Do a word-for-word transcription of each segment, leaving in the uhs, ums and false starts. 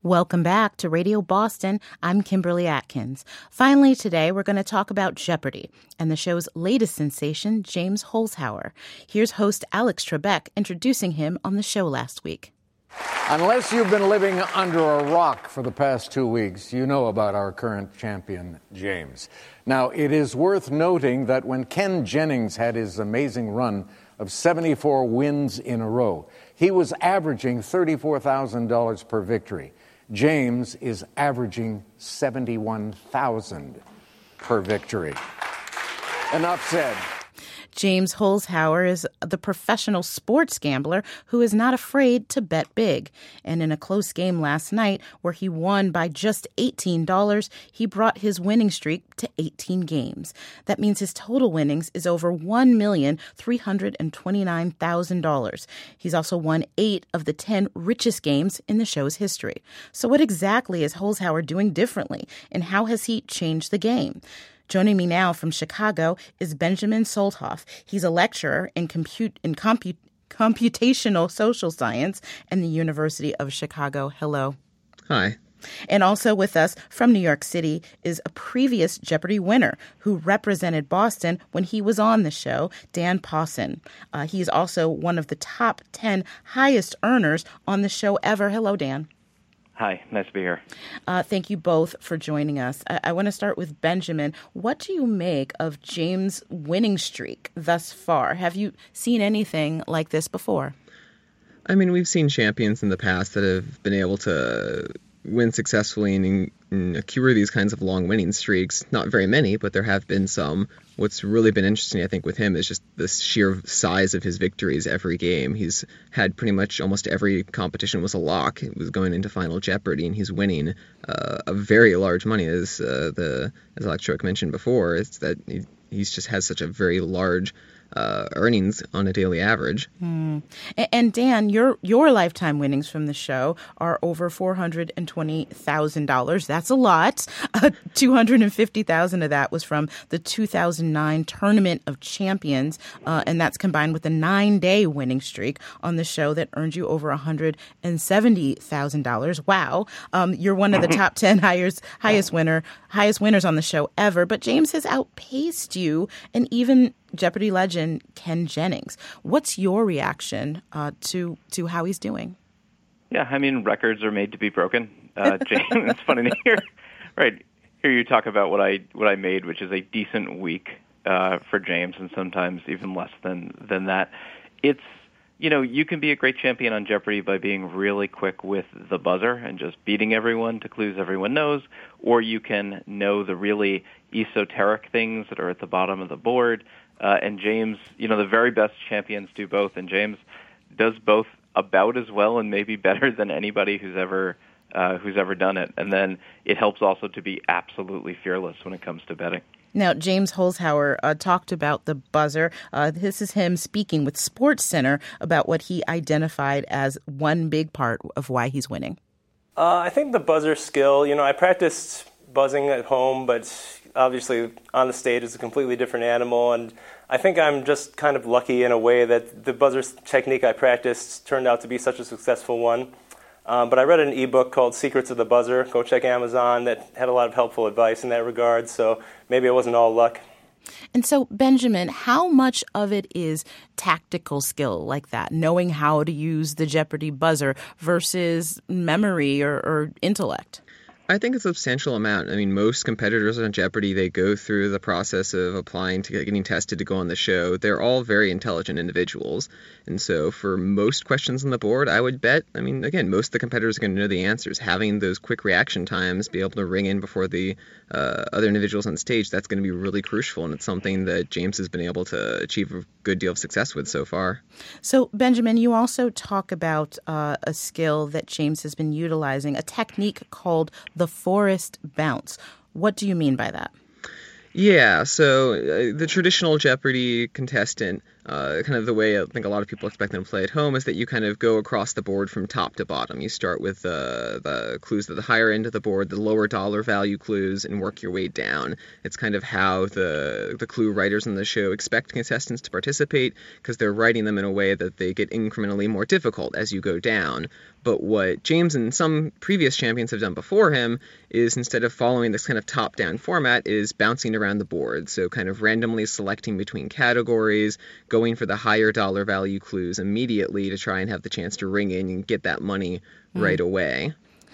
Welcome back to Radio Boston. I'm Kimberly Atkins. Finally today, we're going to talk about Jeopardy! And the show's latest sensation, James Holzhauer. Here's host Alex Trebek introducing him on the show last week. Unless you've been living under a rock for the past two weeks, you know about our current champion, James. Now, it is worth noting that when Ken Jennings had his amazing run of seventy-four wins in a row, he was averaging thirty-four thousand dollars per victory. James is averaging seventy-one thousand dollars per victory. Enough said. James Holzhauer is the professional sports gambler who is not afraid to bet big. And in a close game last night where he won by just eighteen dollars, he brought his winning streak to eighteen games. That means his total winnings is over one million three hundred twenty-nine thousand dollars. He's also won eight of the ten richest games in the show's history. So what exactly is Holzhauer doing differently, and how has he changed the game? Joining me now from Chicago is Benjamin Solthoff. He's a lecturer in compute in compute, computational social science at the University of Chicago. Hello. Hi. And also with us from New York City is a previous Jeopardy winner who represented Boston when he was on the show, Dan Pawson. Uh, he's also one of the top ten highest earners on the show ever. Hello, Dan. Hi, nice to be here. Uh, thank you both for joining us. I, I want to start with Benjamin. What do you make of James' winning streak thus far? Have you seen anything like this before? I mean, we've seen champions in the past that have been able to win successfully and, and accrue these kinds of long winning streaks. Not very many, but there have been some. What's really been interesting, I think, with him is just the sheer size of his victories every game. He's had pretty much almost every competition was a lock. It was going into Final Jeopardy, and he's winning uh, a very large money, as uh, the as Alex Trebek mentioned before. It's that he he's just has such a very large uh, earnings on a daily average. Mm. And Dan, your your lifetime winnings from the show are over four hundred twenty thousand dollars. That's a lot. Uh, two hundred fifty thousand dollars of that was from the two thousand nine Tournament of Champions, uh, and that's combined with a nine-day winning streak on the show that earned you over one hundred seventy thousand dollars. Wow. Um, you're one of the top ten highest, highest winner, highest winners on the show ever, but James has outpaced you and even Jeopardy legend Ken Jennings. What's your reaction uh, to to how he's doing? Yeah, I mean, records are made to be broken. Uh, James, it's funny to hear, right? Hear you talk about what I what I made, which is a decent week uh, for James, and sometimes even less than than that. It's you know you can be a great champion on Jeopardy by being really quick with the buzzer and just beating everyone to clues everyone knows, or you can know the really esoteric things that are at the bottom of the board. Uh, and James, you know, the very best champions do both, and James does both about as well and maybe better than anybody who's ever uh, who's ever done it. And then it helps also to be absolutely fearless when it comes to betting. Now, James Holzhauer uh, talked about the buzzer. Uh, this is him speaking with SportsCenter about what he identified as one big part of why he's winning. Uh, I think the buzzer skill, you know, I practiced buzzing at home, but obviously on the stage is a completely different animal, and I think I'm just kind of lucky in a way that the buzzer technique I practiced turned out to be such a successful one. Um, but I read an ebook called Secrets of the Buzzer, go check Amazon, that had a lot of helpful advice in that regard, so maybe it wasn't all luck. And so, Benjamin, how much of it is tactical skill like that, knowing how to use the Jeopardy buzzer versus memory or, or intellect? I think a substantial amount. I mean, most competitors on Jeopardy, they go through the process of applying to getting tested to go on the show. They're all very intelligent individuals. And so for most questions on the board, I would bet, I mean, again, most of the competitors are going to know the answers. Having those quick reaction times, be able to ring in before the uh, other individuals on stage, that's going to be really crucial. And it's something that James has been able to achieve a good deal of success with so far. So, Benjamin, you also talk about uh, a skill that James has been utilizing, a technique called the forest bounce. What do you mean by that? Yeah, so uh, the traditional Jeopardy contestant, uh, kind of the way I think a lot of people expect them to play at home, is that you kind of go across the board from top to bottom. You start with uh, the clues at the higher end of the board, the lower dollar value clues, and work your way down. It's kind of how the the clue writers on the show expect contestants to participate, because they're writing them in a way that they get incrementally more difficult as you go down. But what James and some previous champions have done before him is, instead of following this kind of top-down format, is bouncing around the board. So kind of randomly selecting between categories, going for the higher dollar value clues immediately to try and have the chance to ring in and get that money mm. right away.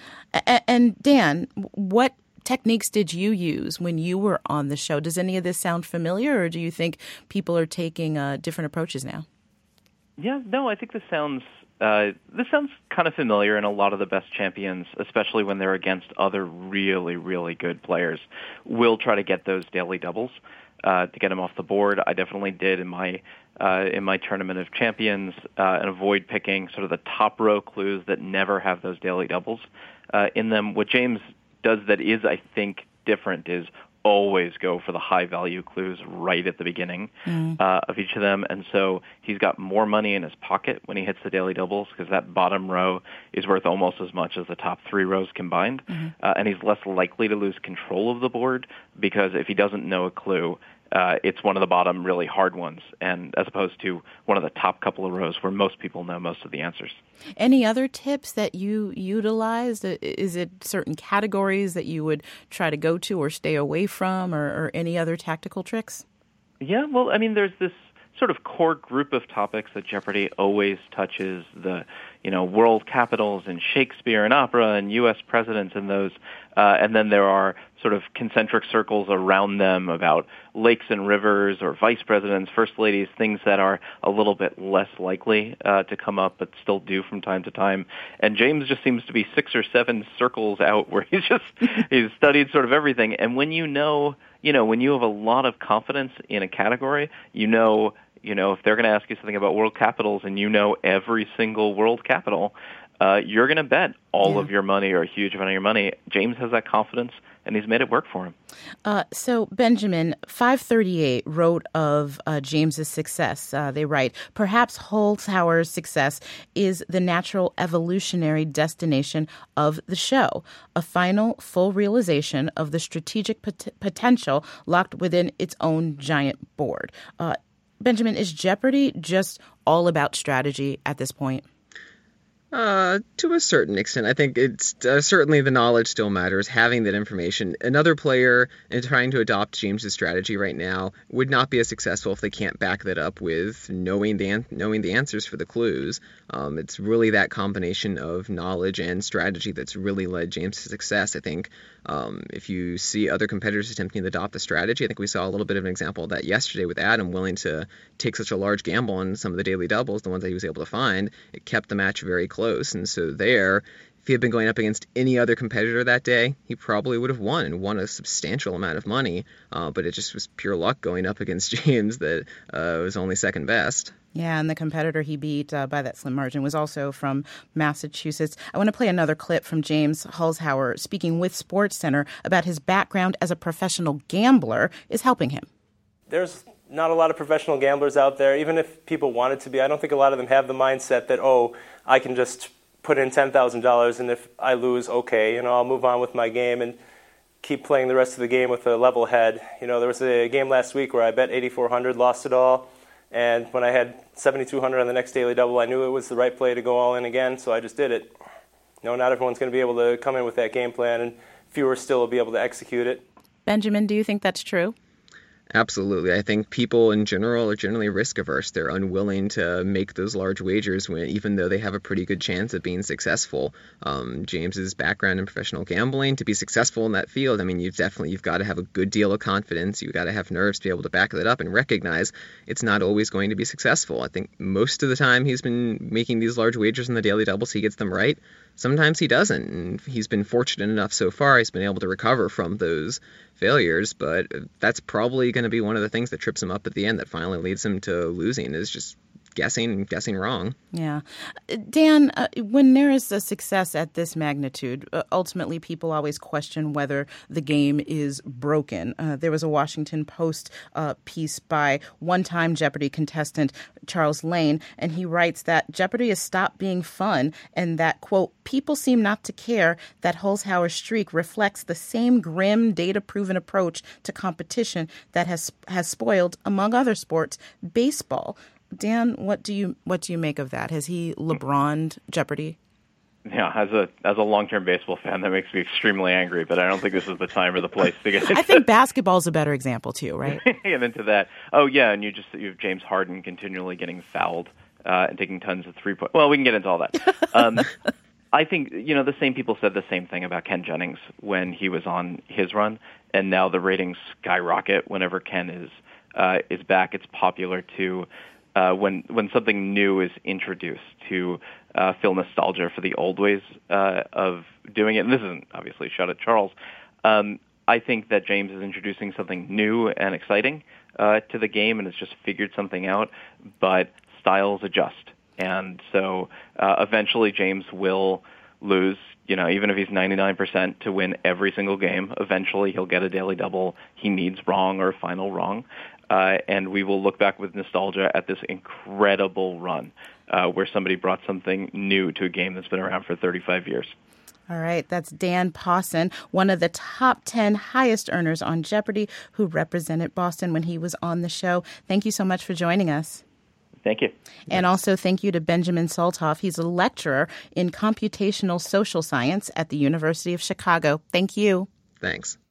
And Dan, what techniques did you use when you were on the show? Does any of this sound familiar, or do you think people are taking uh, different approaches now? Yeah, no, I think this sounds uh, this sounds kind of familiar, and a lot of the best champions, especially when they're against other really, really good players, will try to get those daily doubles uh, to get them off the board. I definitely did in my uh, in my tournament of champions, uh, and avoid picking sort of the top row clues that never have those daily doubles uh, in them. What James does that is, I think, different is always go for the high-value clues right at the beginning mm. uh, of each of them. And so he's got more money in his pocket when he hits the daily doubles, because that bottom row is worth almost as much as the top three rows combined. Mm-hmm. Uh, and he's less likely to lose control of the board, because if he doesn't know a clue, Uh, it's one of the bottom really hard ones, and as opposed to one of the top couple of rows where most people know most of the answers. Any other tips that you utilized? Is it certain categories that you would try to go to or stay away from, or, or any other tactical tricks? Yeah, well, I mean, there's this sort of core group of topics that Jeopardy always touches, the, you know, world capitals and Shakespeare and opera and U S presidents and those. Uh, and then there are sort of concentric circles around them about lakes and rivers or vice presidents, first ladies, things that are a little bit less likely uh, to come up but still do from time to time. And James just seems to be six or seven circles out where he's just, he's studied sort of everything. And when you know, you know, when you have a lot of confidence in a category, you know, you know, if they're going to ask you something about world capitals and you know every single world capital, uh, you're going to bet all yeah. of your money or a huge amount of your money. James has that confidence, and he's made it work for him. Uh, so, Benjamin, five thirty-eight wrote of uh, James's success. Uh, they write, perhaps Holzhauer's success is the natural evolutionary destination of the show, a final full realization of the strategic pot- potential locked within its own giant board. Uh, Benjamin, is Jeopardy just all about strategy at this point? Uh, to a certain extent. I think it's uh, certainly the knowledge still matters, having that information. Another player in trying to adopt James's strategy right now would not be as successful if they can't back that up with knowing the an- knowing the answers for the clues. Um, it's really that combination of knowledge and strategy that's really led James to success. I think um, if you see other competitors attempting to adopt the strategy, I think we saw a little bit of an example of that yesterday with Adam willing to take such a large gamble on some of the daily doubles, the ones that he was able to find. It kept the match very close. And so there, if he had been going up against any other competitor that day, he probably would have won and won a substantial amount of money. Uh, but it just was pure luck going up against James that uh, was only second best. Yeah, and the competitor he beat uh, by that slim margin was also from Massachusetts. I want to play another clip from James Holzhauer speaking with SportsCenter about his background as a professional gambler is helping him. There's not a lot of professional gamblers out there. Even if people wanted to be, I don't think a lot of them have the mindset that, oh, I can just put in ten thousand dollars and if I lose, okay, you know, I'll move on with my game and keep playing the rest of the game with a level head. You know, there was a game last week where I bet eighty-four hundred, lost it all, and when I had seventy-two hundred on the next daily double, I knew it was the right play to go all in again, so I just did it. You know, not everyone's going to be able to come in with that game plan, and fewer still will be able to execute it. Benjamin, do you think that's true? Absolutely. I think people in general are generally risk averse. They're unwilling to make those large wagers when, even though they have a pretty good chance of being successful. Um, James's background in professional gambling, to be successful in that field, I mean, you've definitely, you've got to have a good deal of confidence. You've got to have nerves to be able to back that up and recognize it's not always going to be successful. I think most of the time he's been making these large wagers in the daily doubles, he gets them right. Sometimes he doesn't, and he's been fortunate enough so far. He's been able to recover from those failures, but that's probably going to be one of the things that trips him up at the end that finally leads him to losing, is just guessing and guessing wrong. Yeah. Dan, uh, when there is a success at this magnitude, uh, ultimately people always question whether the game is broken. Uh, there was a Washington Post uh, piece by one-time Jeopardy contestant Charles Lane, and he writes that Jeopardy has stopped being fun and that, quote, people seem not to care that Holzhauer's streak reflects the same grim, data-proven approach to competition that has has spoiled, among other sports, baseball. Dan, what do you what do you make of that? Has he LeBron'd Jeopardy? Yeah, as a as a long-term baseball fan, that makes me extremely angry, but I don't think this is the time or the place to get into I think basketball's a better example, too, right? get into that. Oh, yeah, and you just you have James Harden continually getting fouled uh, and taking tons of three-point. Well, we can get into all that. Um, I think, you know, the same people said the same thing about Ken Jennings when he was on his run, and now the ratings skyrocket whenever Ken is uh, is back. It's popular to uh, when when something new is introduced to Uh, feel nostalgia for the old ways uh, of doing it. And this isn't obviously a shot at Charles. Um, I think that James is introducing something new and exciting uh, to the game and has just figured something out, but styles adjust. And so uh, eventually James will lose, you know, even if he's ninety-nine percent to win every single game. Eventually he'll get a daily double he needs wrong or a final wrong. Uh, and we will look back with nostalgia at this incredible run uh, where somebody brought something new to a game that's been around for thirty-five years. All right, that's Dan Pawson, one of the top ten highest earners on Jeopardy, who represented Boston when he was on the show. Thank you so much for joining us. Thank you. And also thank you to Benjamin Soltoff. He's a lecturer in computational social science at the University of Chicago. Thank you. Thanks.